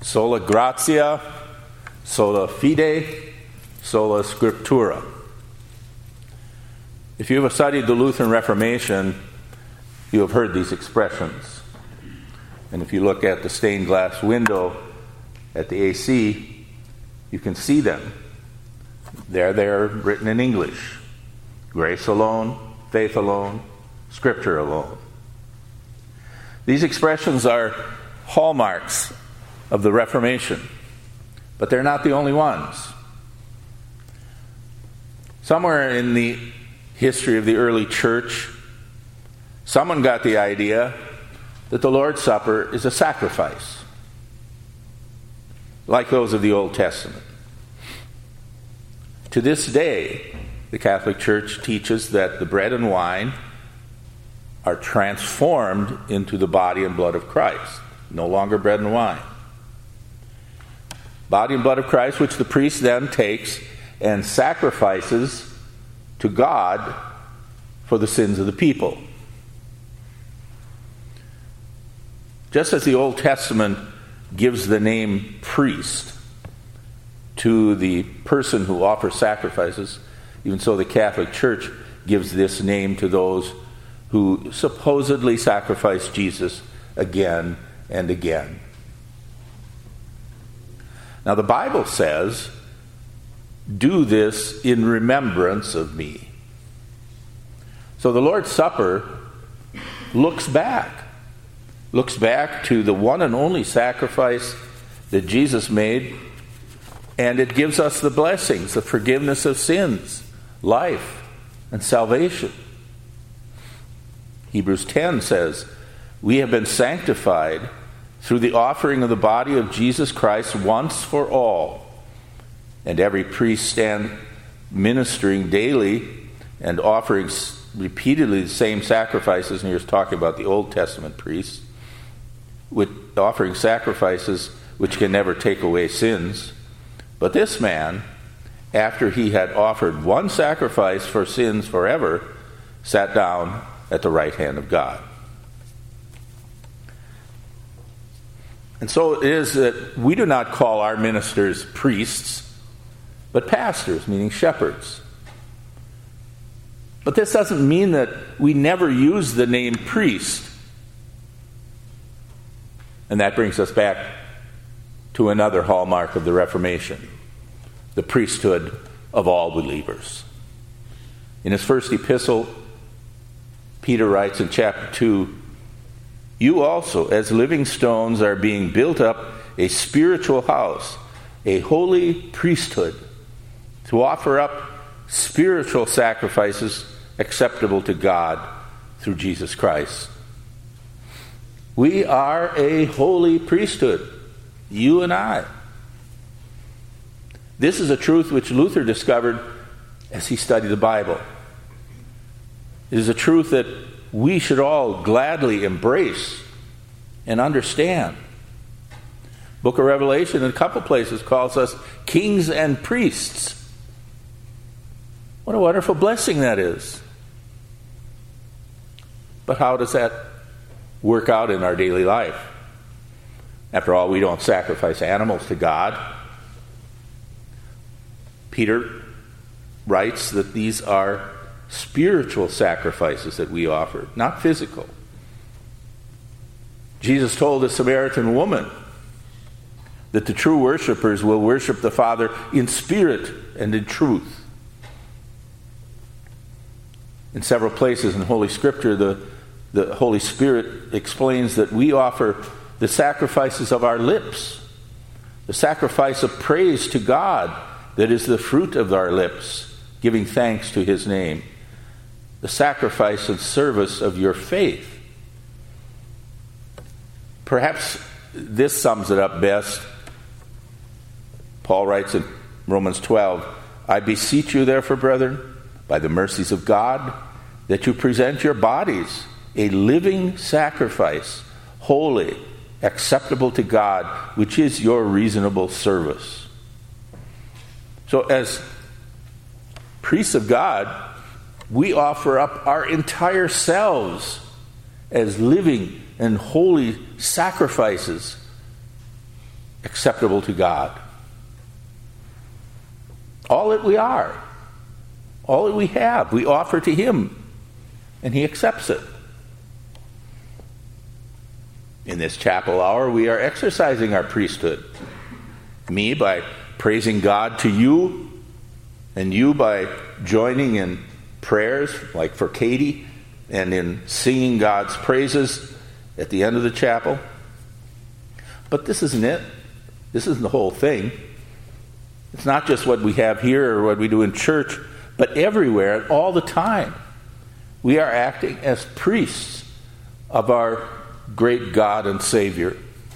Sola gratia, sola fide, sola scriptura. If you have studied the Lutheran Reformation, you have heard these expressions. And if you look at the stained glass window at the AC, you can see them. They're written in English. Grace alone, faith alone, Scripture alone. These expressions are hallmarks of the Reformation, but they're not the only ones. Somewhere in the history of the early church, someone got the idea that the Lord's Supper is a sacrifice, like those of the Old Testament. To this day, the Catholic Church teaches that the bread and wine are transformed into the body and blood of Christ. No longer bread and wine. Body and blood of Christ, which the priest then takes and sacrifices to God for the sins of the people. Just as the Old Testament gives the name priest to the person who offers sacrifices, even so the Catholic Church gives this name to those who supposedly sacrifice Jesus again and again. Now the Bible says, "Do this in remembrance of me." So the Lord's Supper looks back to the one and only sacrifice that Jesus made, and it gives us the blessings, the forgiveness of sins, life, and salvation. Hebrews 10 says, "We have been sanctified through the offering of the body of Jesus Christ once for all." And every priest stand ministering daily and offering repeatedly the same sacrifices, and here's talking about the Old Testament priests, with offering sacrifices which can never take away sins. But this man, after he had offered one sacrifice for sins forever, sat down at the right hand of God. And so it is that we do not call our ministers priests, but pastors, meaning shepherds. But this doesn't mean that we never use the name priest. And that brings us back to another hallmark of the Reformation, the priesthood of all believers. In his first epistle, Peter writes in chapter 2, "You also, as living stones, are being built up a spiritual house, a holy priesthood, to offer up spiritual sacrifices acceptable to God through Jesus Christ." We are a holy priesthood, you and I. This is a truth which Luther discovered as he studied the Bible. It is a truth that we should all gladly embrace and understand. Book of Revelation in a couple places calls us kings and priests. What a wonderful blessing that is. But how does that work out in our daily life? After all, we don't sacrifice animals to God. Peter writes that these are spiritual sacrifices that we offer, not physical. Jesus told the Samaritan woman that the true worshipers will worship the Father in spirit and in truth. In several places in Holy Scripture, the Holy Spirit explains that we offer the sacrifices of our lips, the sacrifice of praise to God that is the fruit of our lips, giving thanks to His name, the sacrifice and service of your faith. Perhaps this sums it up best. Paul writes in Romans 12, "I beseech you therefore, brethren, by the mercies of God, that you present your bodies a living sacrifice, holy, acceptable to God, which is your reasonable service." So as priests of God, we offer up our entire selves as living and holy sacrifices acceptable to God. All that we are, all that we have, we offer to him, and he accepts it. In this chapel hour, we are exercising our priesthood. Me by praising God to you, and you by joining in prayers, like for Katie, and in singing God's praises at the end of the chapel. But this isn't it. This isn't the whole thing. It's not just what we have here or what we do in church, but everywhere, all the time. We are acting as priests of our great God and Savior.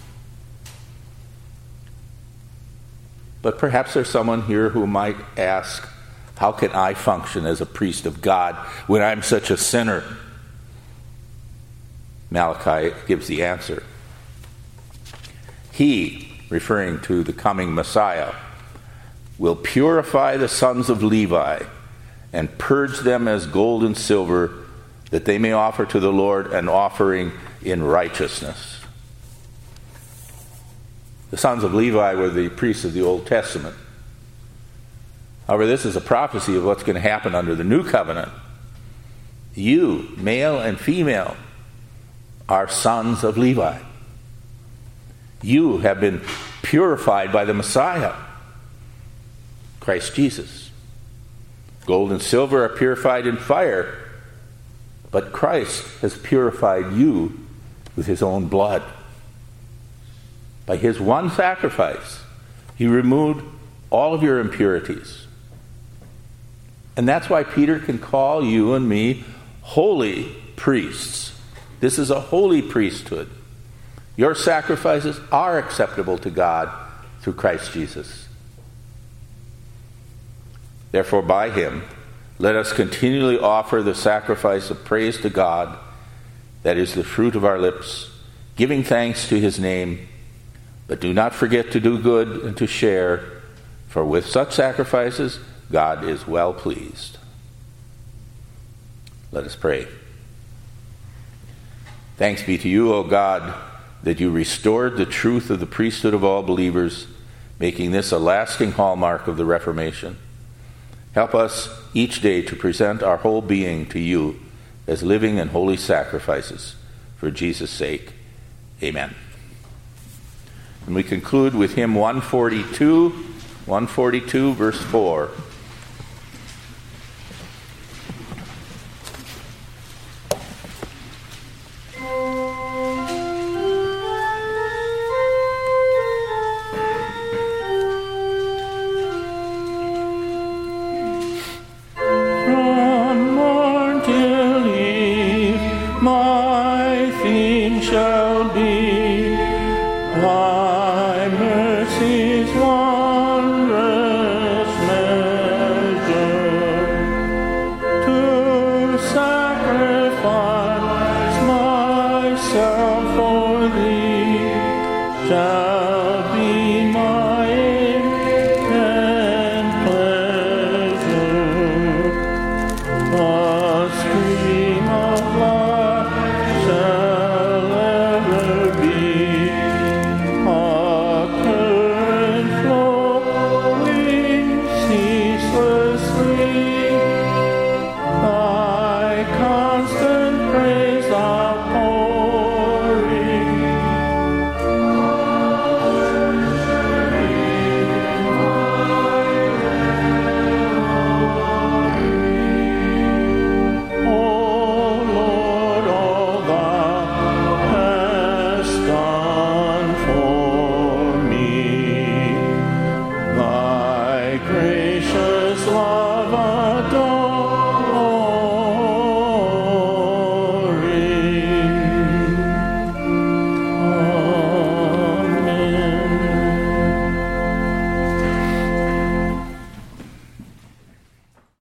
But perhaps there's someone here who might ask, how can I function as a priest of God when I'm such a sinner? Malachi gives the answer. He, referring to the coming Messiah, will purify the sons of Levi and purge them as gold and silver, that they may offer to the Lord an offering in righteousness. The sons of Levi were the priests of the Old Testament. However, this is a prophecy of what's going to happen under the new covenant. You, male and female, are sons of Levi. You have been purified by the Messiah, Christ Jesus. Gold and silver are purified in fire, but Christ has purified you with his own blood. By his one sacrifice, he removed all of your impurities. And that's why Peter can call you and me holy priests. This is a holy priesthood. Your sacrifices are acceptable to God through Christ Jesus. Therefore, by him, let us continually offer the sacrifice of praise to God, that is the fruit of our lips, giving thanks to his name. But do not forget to do good and to share, for with such sacrifices, God is well pleased. Let us pray. Thanks be to you, O God, that you restored the truth of the priesthood of all believers, making this a lasting hallmark of the Reformation. Help us each day to present our whole being to you as living and holy sacrifices for Jesus' sake. Amen. And we conclude with hymn 142, verse 4. Gracious